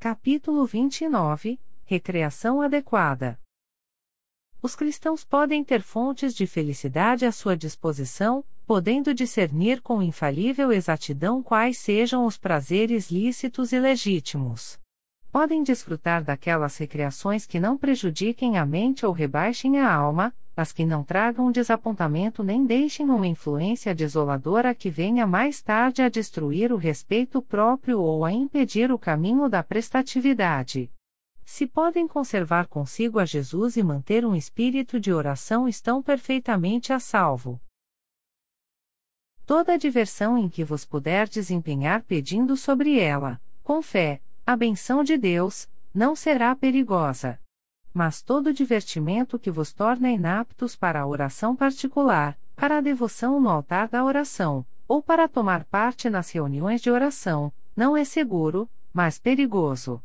Capítulo 29 – Recreação adequada. Os cristãos podem ter fontes de felicidade à sua disposição, podendo discernir com infalível exatidão quais sejam os prazeres lícitos e legítimos. Podem desfrutar daquelas recreações que não prejudiquem a mente ou rebaixem a alma, as que não tragam desapontamento nem deixem uma influência desoladora que venha mais tarde a destruir o respeito próprio ou a impedir o caminho da prestatividade. Se podem conservar consigo a Jesus e manter um espírito de oração, estão perfeitamente a salvo. Toda a diversão em que vos puder desempenhar pedindo sobre ela, com fé, a benção de Deus, não será perigosa. Mas todo divertimento que vos torna inaptos para a oração particular, para a devoção no altar da oração, ou para tomar parte nas reuniões de oração, não é seguro, mas perigoso.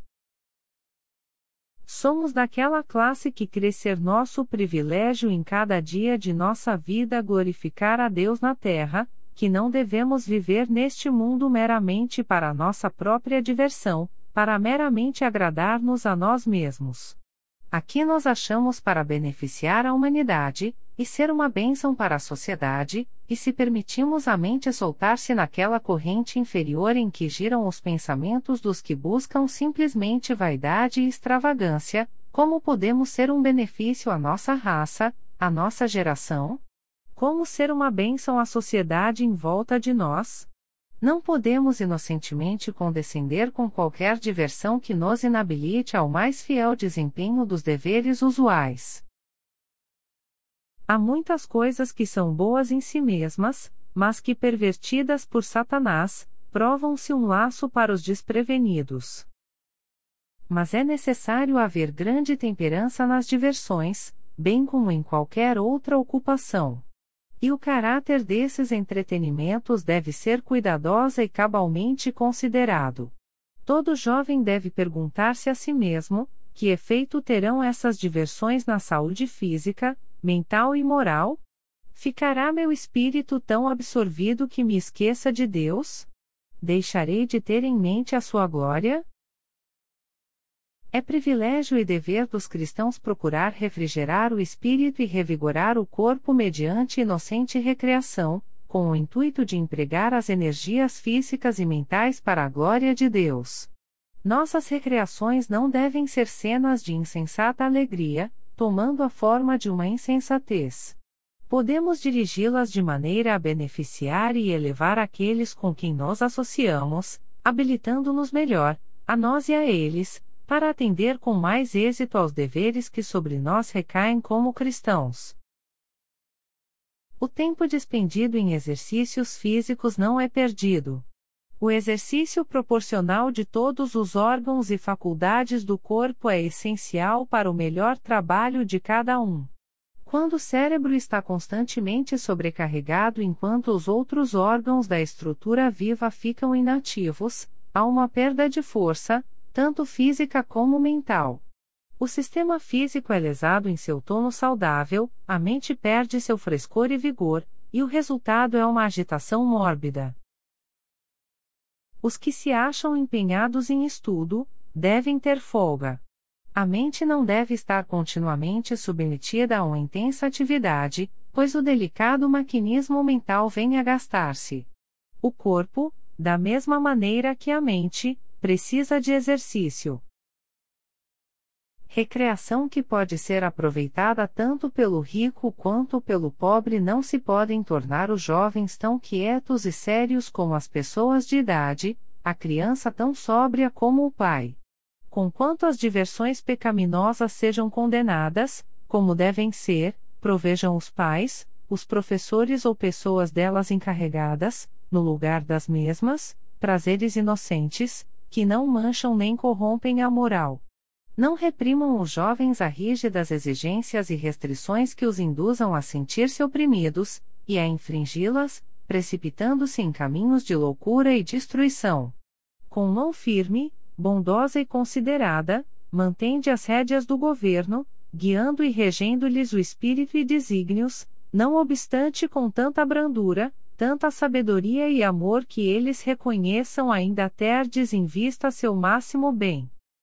Somos daquela classe que crê ser nosso privilégio em cada dia de nossa vida glorificar a Deus na terra, que não devemos viver neste mundo meramente para nossa própria diversão, para meramente agradar-nos a nós mesmos. Aqui nós achamos para beneficiar a humanidade, e ser uma bênção para a sociedade, e se permitimos a mente soltar-se naquela corrente inferior em que giram os pensamentos dos que buscam simplesmente vaidade e extravagância, como podemos ser um benefício à nossa raça, à nossa geração? Como ser uma bênção à sociedade em volta de nós? Não podemos inocentemente condescender com qualquer diversão que nos inabilite ao mais fiel desempenho dos deveres usuais. Há muitas coisas que são boas em si mesmas, mas que, pervertidas por Satanás, provam-se um laço para os desprevenidos. Mas é necessário haver grande temperança nas diversões, bem como em qualquer outra ocupação. E o caráter desses entretenimentos deve ser cuidadosa e cabalmente considerado. Todo jovem deve perguntar-se a si mesmo, que efeito terão essas diversões na saúde física, mental e moral? Ficará meu espírito tão absorvido que me esqueça de Deus? Deixarei de ter em mente a sua glória? É privilégio e dever dos cristãos procurar refrigerar o espírito e revigorar o corpo mediante inocente recreação, com o intuito de empregar as energias físicas e mentais para a glória de Deus. Nossas recreações não devem ser cenas de insensata alegria, tomando a forma de uma insensatez. Podemos dirigi-las de maneira a beneficiar e elevar aqueles com quem nos associamos, habilitando-nos melhor, a nós e a eles, para atender com mais êxito aos deveres que sobre nós recaem como cristãos. O tempo despendido em exercícios físicos não é perdido. O exercício proporcional de todos os órgãos e faculdades do corpo é essencial para o melhor trabalho de cada um. Quando o cérebro está constantemente sobrecarregado enquanto os outros órgãos da estrutura viva ficam inativos, há uma perda de força, tanto física como mental. O sistema físico é lesado em seu tono saudável, a mente perde seu frescor e vigor, e o resultado é uma agitação mórbida. Os que se acham empenhados em estudo, devem ter folga. A mente não deve estar continuamente submetida a uma intensa atividade, pois o delicado maquinismo mental vem a gastar-se. O corpo, da mesma maneira que a mente, precisa de exercício. Recreação que pode ser aproveitada tanto pelo rico quanto pelo pobre não se podem tornar os jovens tão quietos e sérios como as pessoas de idade, a criança tão sóbria como o pai. Conquanto as diversões pecaminosas sejam condenadas, como devem ser, provejam os pais, os professores ou pessoas delas encarregadas, no lugar das mesmas, prazeres inocentes, que não mancham nem corrompem a moral. Não reprimam os jovens a rígidas exigências e restrições que os induzam a sentir-se oprimidos, e a infringi-las, precipitando-se em caminhos de loucura e destruição. Com mão firme, bondosa e considerada, mantende as rédeas do governo, guiando e regendo-lhes o espírito e desígnios, não obstante com tanta brandura, tanta sabedoria e amor que eles reconheçam ainda terdes em vista seu máximo bem.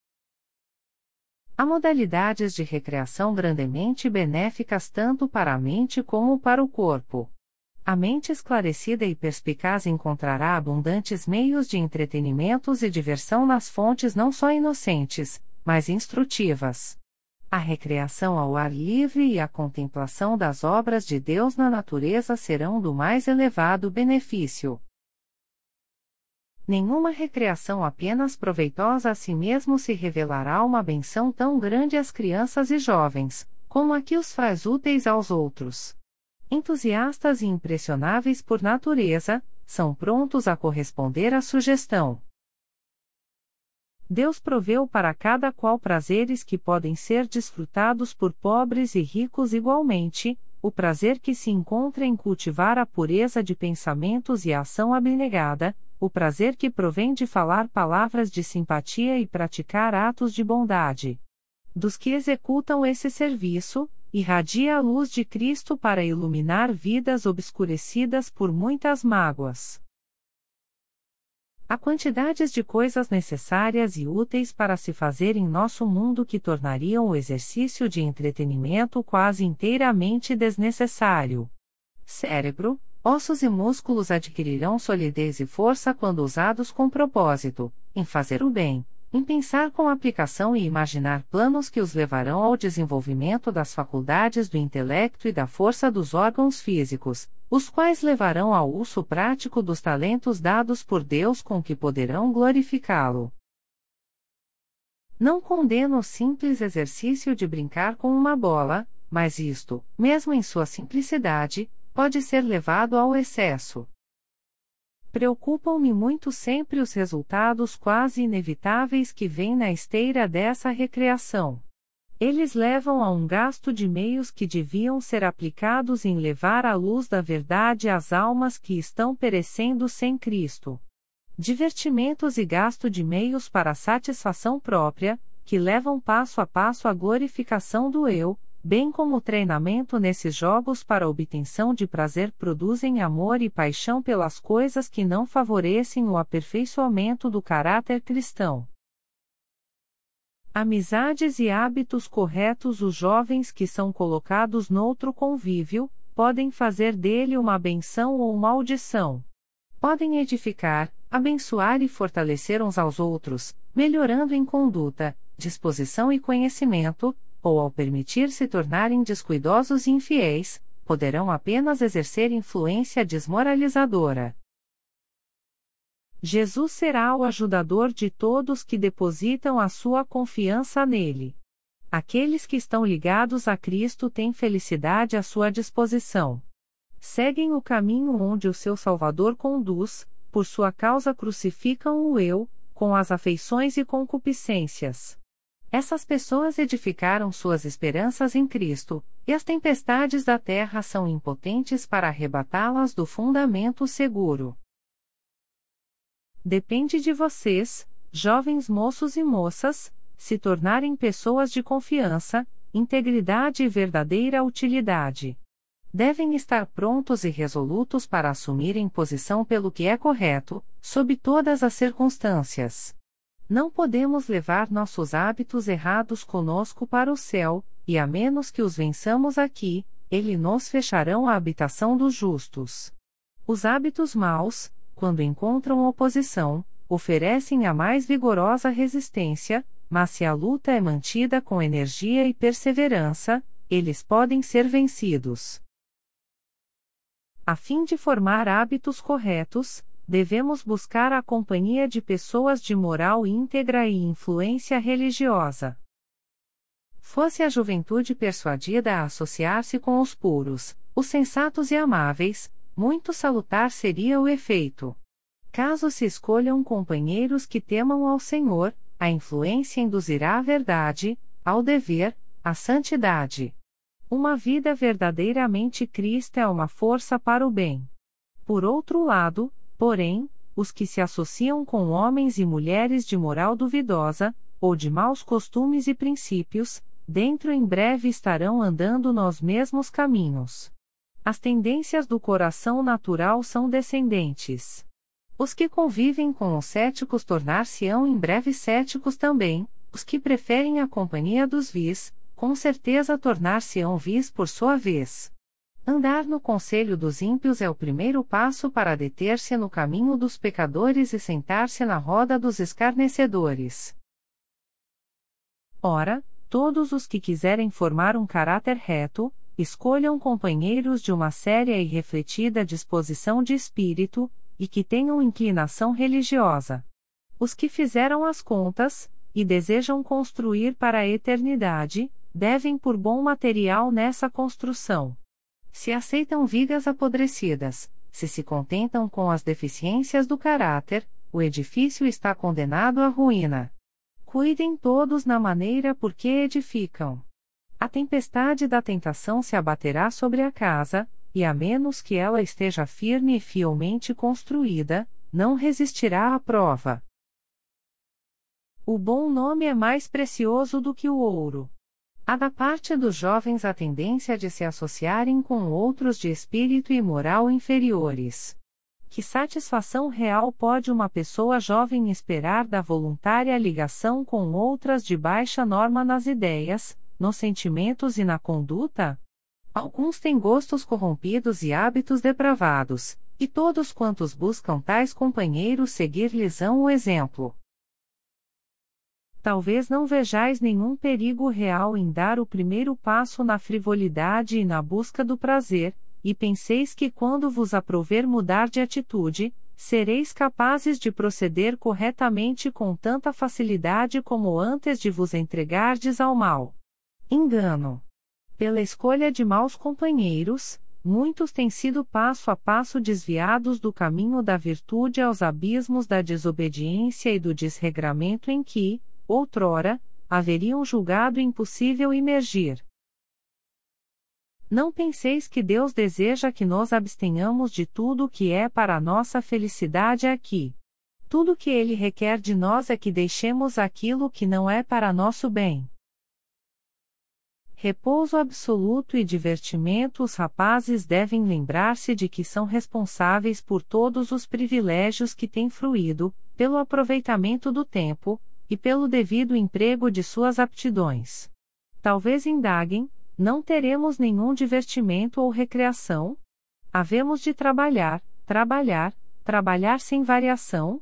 Há modalidades de recreação grandemente benéficas tanto para a mente como para o corpo. A mente esclarecida e perspicaz encontrará abundantes meios de entretenimentos e diversão nas fontes não só inocentes, mas instrutivas. A recreação ao ar livre e a contemplação das obras de Deus na natureza serão do mais elevado benefício. Nenhuma recreação apenas proveitosa a si mesmo se revelará uma benção tão grande às crianças e jovens, como a que os faz úteis aos outros. Entusiastas e impressionáveis por natureza, são prontos a corresponder à sugestão. Deus proveu para cada qual prazeres que podem ser desfrutados por pobres e ricos igualmente, o prazer que se encontra em cultivar a pureza de pensamentos e a ação abnegada, o prazer que provém de falar palavras de simpatia e praticar atos de bondade. Dos que executam esse serviço, irradia a luz de Cristo para iluminar vidas obscurecidas por muitas mágoas. Há quantidades de coisas necessárias e úteis para se fazer em nosso mundo que tornariam o exercício de entretenimento quase inteiramente desnecessário. Cérebro, ossos e músculos adquirirão solidez e força quando usados com propósito, em fazer o bem, em pensar com aplicação e imaginar planos que os levarão ao desenvolvimento das faculdades do intelecto e da força dos órgãos físicos, os quais levarão ao uso prático dos talentos dados por Deus com que poderão glorificá-lo. Não condeno o simples exercício de brincar com uma bola, mas isto, mesmo em sua simplicidade, pode ser levado ao excesso. Preocupam-me muito sempre os resultados quase inevitáveis que vêm na esteira dessa recreação. Eles levam a um gasto de meios que deviam ser aplicados em levar a luz da verdade às almas que estão perecendo sem Cristo. Divertimentos e gasto de meios para a satisfação própria, que levam passo a passo à glorificação do eu, bem como o treinamento nesses jogos para a obtenção de prazer produzem amor e paixão pelas coisas que não favorecem o aperfeiçoamento do caráter cristão. Amizades e hábitos corretos. Os jovens que são colocados noutro convívio, podem fazer dele uma benção ou maldição. Podem edificar, abençoar e fortalecer uns aos outros, melhorando em conduta, disposição e conhecimento, ou ao permitir se tornarem descuidosos e infiéis, poderão apenas exercer influência desmoralizadora. Jesus será o ajudador de todos que depositam a sua confiança nele. Aqueles que estão ligados a Cristo têm felicidade à sua disposição. Seguem o caminho onde o seu Salvador conduz, por sua causa crucificam o eu, com as afeições e concupiscências. Essas pessoas edificaram suas esperanças em Cristo, e as tempestades da terra são impotentes para arrebatá-las do fundamento seguro. Depende de vocês, jovens moços e moças, se tornarem pessoas de confiança, integridade e verdadeira utilidade. Devem estar prontos e resolutos para assumirem posição pelo que é correto, sob todas as circunstâncias. Não podemos levar nossos hábitos errados conosco para o céu, e a menos que os vençamos aqui, eles nos fecharão a habitação dos justos. Os hábitos maus, quando encontram oposição, oferecem a mais vigorosa resistência, mas se a luta é mantida com energia e perseverança, eles podem ser vencidos. A fim de formar hábitos corretos, devemos buscar a companhia de pessoas de moral íntegra e influência religiosa. Fosse a juventude persuadida a associar-se com os puros, os sensatos e amáveis, muito salutar seria o efeito. Caso se escolham companheiros que temam ao Senhor, a influência induzirá à verdade, ao dever, à santidade. Uma vida verdadeiramente cristã é uma força para o bem. Por outro lado, porém, os que se associam com homens e mulheres de moral duvidosa, ou de maus costumes e princípios, dentro em breve estarão andando nos mesmos caminhos. As tendências do coração natural são descendentes. Os que convivem com os céticos tornar-se-ão em breve céticos também, Os que preferem a companhia dos vis, com certeza tornar-se-ão vis por sua vez. Andar no conselho dos ímpios é o primeiro passo para deter-se no caminho dos pecadores e sentar-se na roda dos escarnecedores. Ora, todos os que quiserem formar um caráter reto, escolham companheiros de uma séria e refletida disposição de espírito, e que tenham inclinação religiosa. Os que fizeram as contas, e desejam construir para a eternidade, devem pôr bom material nessa construção. Se aceitam vigas apodrecidas, se contentam com as deficiências do caráter, o edifício está condenado à ruína. Cuidem todos na maneira por que edificam. A tempestade da tentação se abaterá sobre a casa, e a menos que ela esteja firme e fielmente construída, não resistirá à prova. O bom nome é mais precioso do que o ouro. Há da parte dos jovens a tendência de se associarem com outros de espírito e moral inferiores. Que satisfação real pode uma pessoa jovem esperar da voluntária ligação com outras de baixa norma nas ideias, nos sentimentos e na conduta? Alguns têm gostos corrompidos e hábitos depravados, e todos quantos buscam tais companheiros seguir-lhes-ão o exemplo. Talvez não vejais nenhum perigo real em dar o primeiro passo na frivolidade e na busca do prazer, e penseis que quando vos aprouver mudar de atitude, sereis capazes de proceder corretamente com tanta facilidade como antes de vos entregardes ao mal. Engano. Pela escolha de maus companheiros, muitos têm sido passo a passo desviados do caminho da virtude aos abismos da desobediência e do desregramento em que, outrora, haveriam julgado impossível imergir. Não penseis que Deus deseja que nos abstenhamos de tudo o que é para a nossa felicidade aqui. Tudo o que Ele requer de nós é que deixemos aquilo que não é para nosso bem. Repouso absoluto e divertimento. Os rapazes devem lembrar-se de que são responsáveis por todos os privilégios que têm fruído, pelo aproveitamento do tempo, e pelo devido emprego de suas aptidões. Talvez indaguem: não teremos nenhum divertimento ou recreação? Havemos de trabalhar, trabalhar, trabalhar sem variação?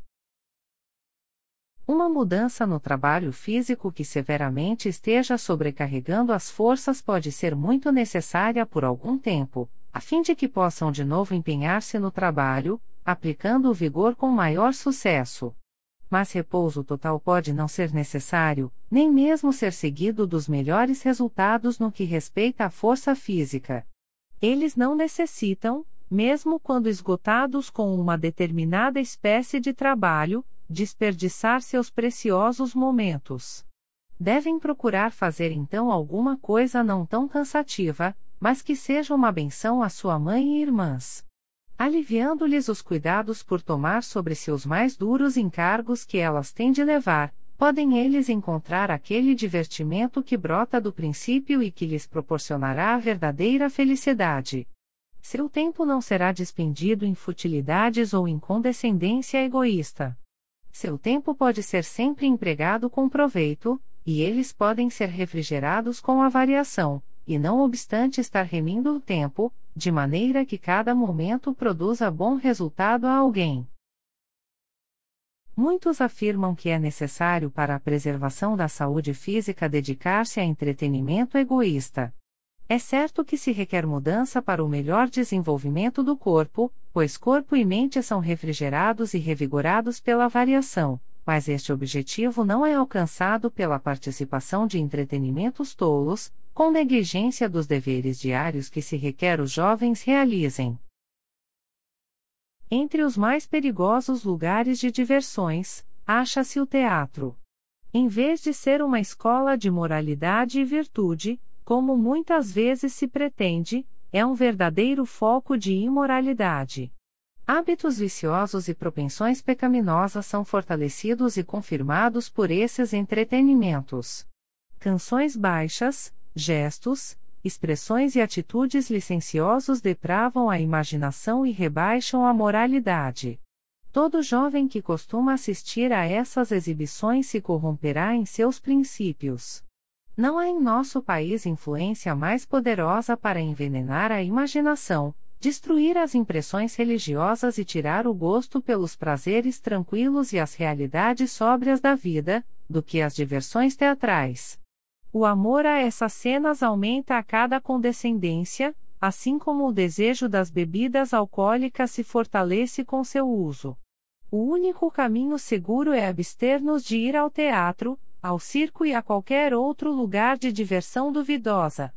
Uma mudança no trabalho físico que severamente esteja sobrecarregando as forças pode ser muito necessária por algum tempo, a fim de que possam de novo empenhar-se no trabalho, aplicando o vigor com maior sucesso. Mas repouso total pode não ser necessário, nem mesmo ser seguido dos melhores resultados no que respeita à força física. Eles não necessitam, mesmo quando esgotados com uma determinada espécie de trabalho, desperdiçar seus preciosos momentos. Devem procurar fazer então alguma coisa não tão cansativa, mas que seja uma bênção à sua mãe e irmãs. Aliviando-lhes os cuidados por tomar sobre si os mais duros encargos que elas têm de levar, podem eles encontrar aquele divertimento que brota do princípio e que lhes proporcionará a verdadeira felicidade. Seu tempo não será despendido em futilidades ou em condescendência egoísta. Seu tempo pode ser sempre empregado com proveito, e eles podem ser refrigerados com a variação, e não obstante estar remindo o tempo, de maneira que cada momento produza bom resultado a alguém. Muitos afirmam que é necessário para a preservação da saúde física dedicar-se a entretenimento egoísta. É certo que se requer mudança para o melhor desenvolvimento do corpo, pois corpo e mente são refrigerados e revigorados pela variação, mas este objetivo não é alcançado pela participação de entretenimentos tolos, com negligência dos deveres diários que se requer os jovens realizem. Entre os mais perigosos lugares de diversões, acha-se o teatro. Em vez de ser uma escola de moralidade e virtude, como muitas vezes se pretende, é um verdadeiro foco de imoralidade. Hábitos viciosos e propensões pecaminosas são fortalecidos e confirmados por esses entretenimentos. Canções baixas, gestos, expressões e atitudes licenciosos depravam a imaginação e rebaixam a moralidade. Todo jovem que costuma assistir a essas exibições se corromperá em seus princípios. Não há em nosso país influência mais poderosa para envenenar a imaginação, destruir as impressões religiosas e tirar o gosto pelos prazeres tranquilos e as realidades sóbrias da vida, do que as diversões teatrais. O amor a essas cenas aumenta a cada condescendência, assim como o desejo das bebidas alcoólicas se fortalece com seu uso. O único caminho seguro é abster-nos de ir ao teatro, ao circo e a qualquer outro lugar de diversão duvidosa.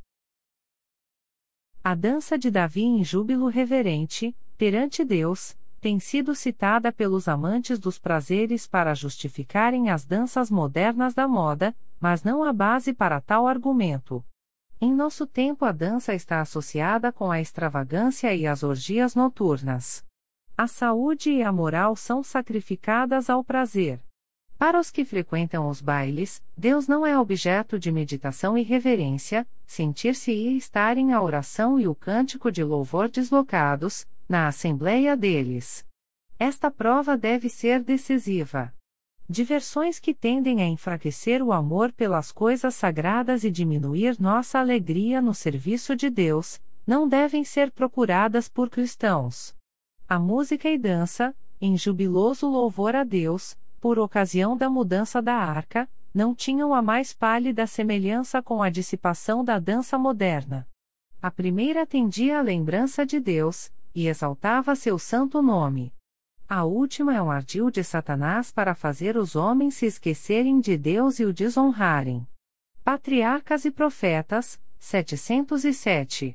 A dança de Davi em júbilo reverente, perante Deus, tem sido citada pelos amantes dos prazeres para justificarem as danças modernas da moda, mas não há base para tal argumento. Em nosso tempo a dança está associada com a extravagância e as orgias noturnas. A saúde e a moral são sacrificadas ao prazer. Para os que frequentam os bailes, Deus não é objeto de meditação e reverência, sentir-se e estar em a oração e o cântico de louvor deslocados, na assembleia deles. Esta prova deve ser decisiva. Diversões que tendem a enfraquecer o amor pelas coisas sagradas e diminuir nossa alegria no serviço de Deus, não devem ser procuradas por cristãos. A música e dança, em jubiloso louvor a Deus, por ocasião da mudança da arca, não tinham a mais pálida semelhança com a dissipação da dança moderna. A primeira tendia à lembrança de Deus, e exaltava seu santo nome. A última é um ardil de Satanás para fazer os homens se esquecerem de Deus e o desonrarem. Patriarcas e Profetas, 707.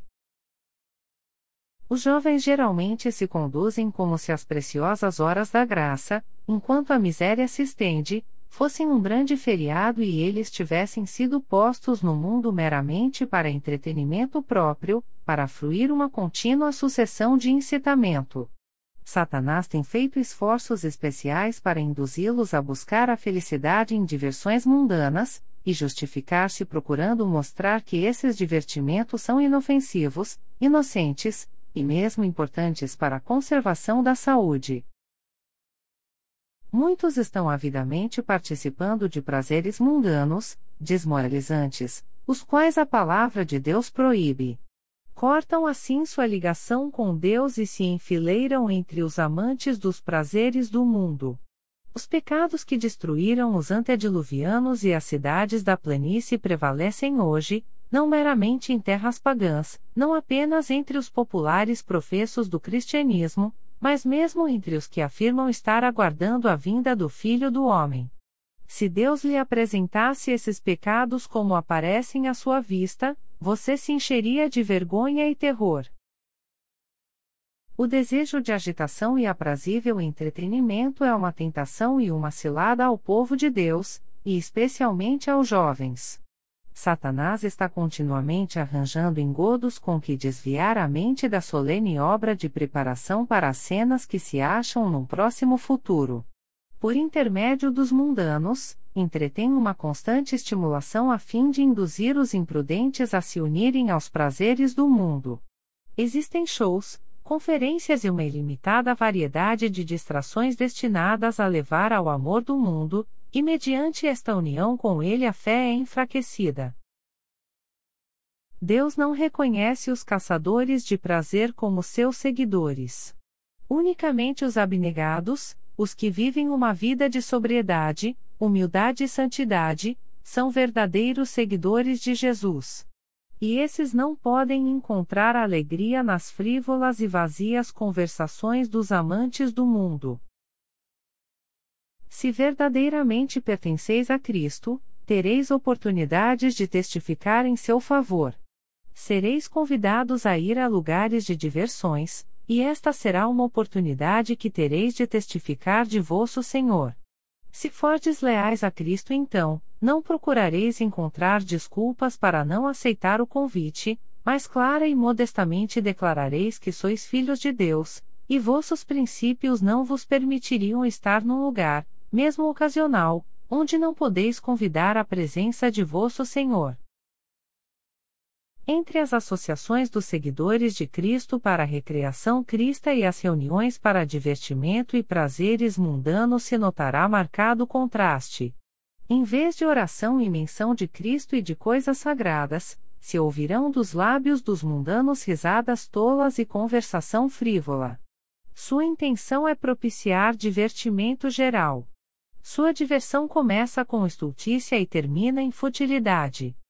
Os jovens geralmente se conduzem como se as preciosas horas da graça, enquanto a miséria se estende, fossem um grande feriado e eles tivessem sido postos no mundo meramente para entretenimento próprio, para fruir uma contínua sucessão de incitamento. Satanás tem feito esforços especiais para induzi-los a buscar a felicidade em diversões mundanas, e justificar-se procurando mostrar que esses divertimentos são inofensivos, inocentes, e mesmo importantes para a conservação da saúde. Muitos estão avidamente participando de prazeres mundanos, desmoralizantes, os quais a palavra de Deus proíbe. Cortam assim sua ligação com Deus e se enfileiram entre os amantes dos prazeres do mundo. Os pecados que destruíram os antediluvianos e as cidades da planície prevalecem hoje, não meramente em terras pagãs, não apenas entre os populares professos do cristianismo, mas mesmo entre os que afirmam estar aguardando a vinda do Filho do Homem. Se Deus lhe apresentasse esses pecados como aparecem à sua vista, você se encheria de vergonha e terror. O desejo de agitação e aprazível entretenimento é uma tentação e uma cilada ao povo de Deus, e especialmente aos jovens. Satanás está continuamente arranjando engodos com que desviar a mente da solene obra de preparação para as cenas que se acham num próximo futuro. Por intermédio dos mundanos, entretém uma constante estimulação a fim de induzir os imprudentes a se unirem aos prazeres do mundo. Existem shows, conferências e uma ilimitada variedade de distrações destinadas a levar ao amor do mundo, e mediante esta união com ele a fé é enfraquecida. Deus não reconhece os caçadores de prazer como seus seguidores. Unicamente os abnegados, os que vivem uma vida de sobriedade, humildade e santidade, são verdadeiros seguidores de Jesus. E esses não podem encontrar alegria nas frívolas e vazias conversações dos amantes do mundo. Se verdadeiramente pertenceis a Cristo, tereis oportunidades de testificar em seu favor. Sereis convidados a ir a lugares de diversões, e esta será uma oportunidade que tereis de testificar de vosso Senhor. Se fordes leais a Cristo então, não procurareis encontrar desculpas para não aceitar o convite, mas clara e modestamente declarareis que sois filhos de Deus, e vossos princípios não vos permitiriam estar num lugar, mesmo ocasional, onde não podeis convidar a presença de vosso Senhor. Entre as associações dos seguidores de Cristo para a recreação cristã e as reuniões para divertimento e prazeres mundanos se notará marcado contraste. Em vez de oração e menção de Cristo e de coisas sagradas, se ouvirão dos lábios dos mundanos risadas tolas e conversação frívola. Sua intenção é propiciar divertimento geral. Sua diversão começa com estultícia e termina em futilidade.